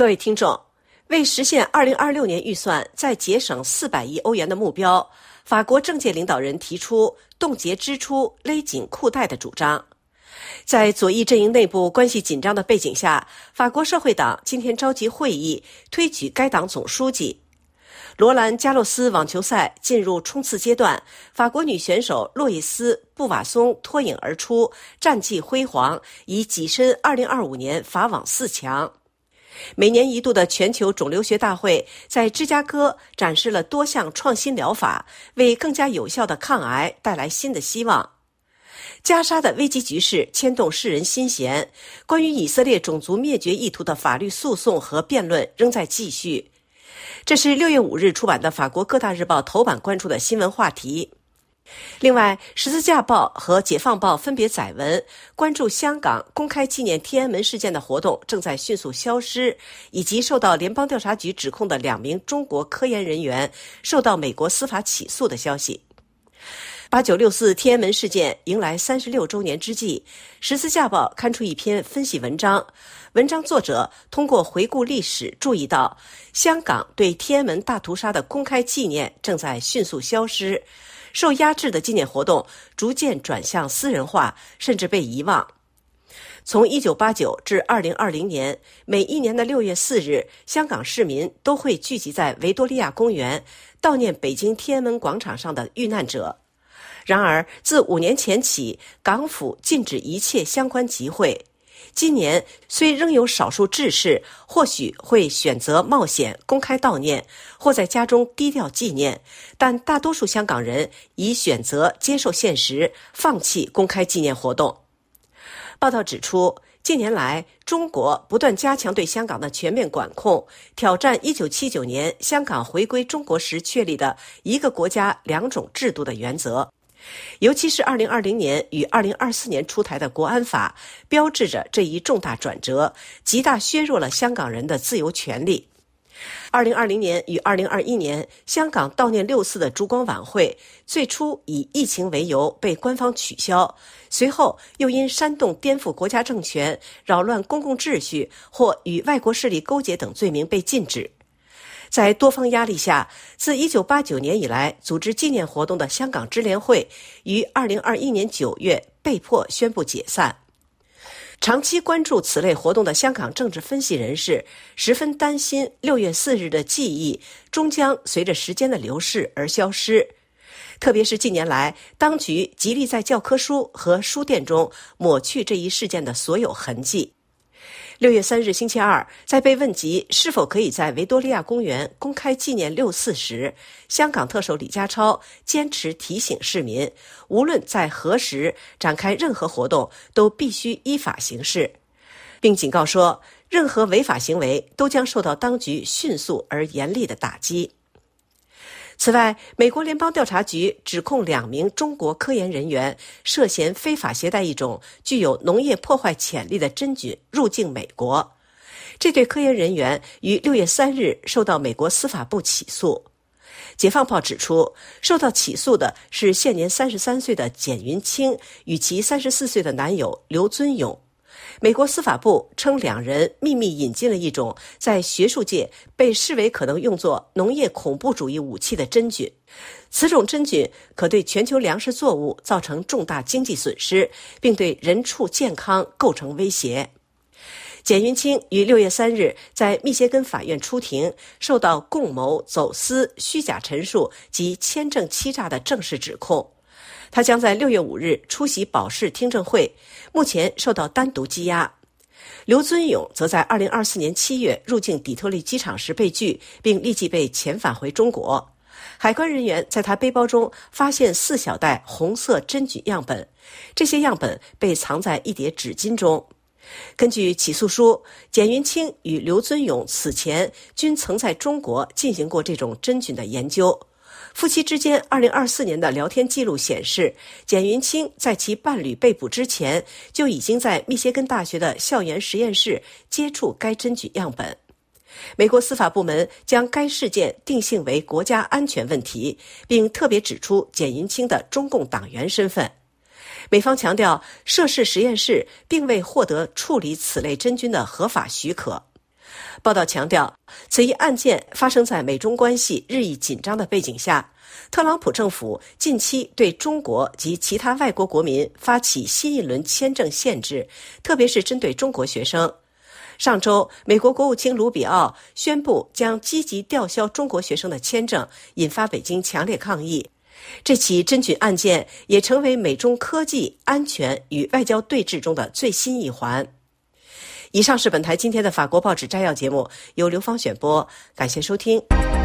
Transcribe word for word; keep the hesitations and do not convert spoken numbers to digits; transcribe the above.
各位听众，为实现二零二六年预算再节省四百亿欧元的目标，法国政界领导人提出冻结支出、勒紧裤带的主张。在左翼阵营内部关系紧张的背景下，法国社会党今天召集会议，推举该党总书记。罗兰加洛斯网球赛进入冲刺阶段，法国女选手洛伊斯·布瓦松脱颖而出，战绩辉煌，已跻身二零二五年法网四强。每年一度的全球肿瘤学大会在芝加哥展示了多项创新疗法，为更加有效的抗癌带来新的希望。加沙的危机局势牵动世人心弦，关于以色列种族灭绝意图的法律诉讼和辩论仍在继续。这是六月五日出版的法国各大日报头版关注的新闻话题。另外，十字架报和解放报分别载文关注香港公开纪念天安门事件的活动正在迅速消失，以及受到联邦调查局指控的两名中国科研人员受到美国司法起诉的消息。八九六四天安门事件迎来三十六周年之际，十字架报刊出一篇分析文章，文章作者通过回顾历史注意到，香港对天安门大屠杀的公开纪念正在迅速消失，受压制的纪念活动逐渐转向私人化，甚至被遗忘。从一九八九至二零二零年，每一年的六月四日，香港市民都会聚集在维多利亚公园，悼念北京天安门广场上的遇难者。然而，自五年前起，港府禁止一切相关集会。今年虽仍有少数志士或许会选择冒险公开悼念，或在家中低调纪念，但大多数香港人已选择接受现实，放弃公开纪念活动。报道指出，近年来中国不断加强对香港的全面管控，挑战一九七九年香港回归中国时确立的一个国家两种制度的原则。尤其是二零二零年与二零二四年出台的国安法，标志着这一重大转折，极大削弱了香港人的自由权利。二零二零年与二零二一年香港悼念六四的烛光晚会，最初以疫情为由被官方取消，随后又因煽动颠覆国家政权、扰乱公共秩序或与外国势力勾结等罪名被禁止。在多方压力下，自一九八九年以来组织纪念活动的香港支联会于二零二一年九月被迫宣布解散。长期关注此类活动的香港政治分析人士十分担心六月四日的记忆终将随着时间的流逝而消失，特别是近年来当局极力在教科书和书店中抹去这一事件的所有痕迹。六月三日星期二，在被问及是否可以在维多利亚公园公开纪念六四时，香港特首李家超坚持提醒市民，无论在何时展开任何活动，都必须依法行事，并警告说，任何违法行为都将受到当局迅速而严厉的打击。此外，美国联邦调查局指控两名中国科研人员涉嫌非法携带一种具有农业破坏潜力的真菌入境美国。这对科研人员于六月三日受到美国司法部起诉。解放报指出，受到起诉的是现年三十三岁的简云清与其三十四岁的男友刘尊勇。美国司法部称，两人秘密引进了一种在学术界被视为可能用作农业恐怖主义武器的真菌，此种真菌可对全球粮食作物造成重大经济损失，并对人畜健康构成威胁。简云清于六月三日在密歇根法院出庭，受到共谋、走私、虚假陈述及签证欺诈的正式指控。他将在六月五日出席保释听证会，目前受到单独羁押。刘尊勇则在二零二四年七月入境底特律机场时被拒，并立即被遣返回中国。海关人员在他背包中发现四小袋红色真菌样本，这些样本被藏在一叠纸巾中。根据起诉书，简云清与刘尊勇此前均曾在中国进行过这种真菌的研究。夫妻之间二零二四年的聊天记录显示，简云清在其伴侣被捕之前就已经在密歇根大学的校园实验室接触该真菌样本。美国司法部门将该事件定性为国家安全问题，并特别指出简云清的中共党员身份。美方强调，涉事实验室并未获得处理此类真菌的合法许可。 报道强调，此一案件发生在美中关系日益紧张的背景下，特朗普政府近期对中国及其他外国国民发起新一轮签证限制，特别是针对中国学生。上周，美国国务卿卢比奥宣布将积极吊销中国学生的签证，引发北京强烈抗议。这起真菌案件也成为美中科技、安全与外交对峙中的最新一环。以上是本台今天的法国报纸摘要节目，由刘芳选播，感谢收听。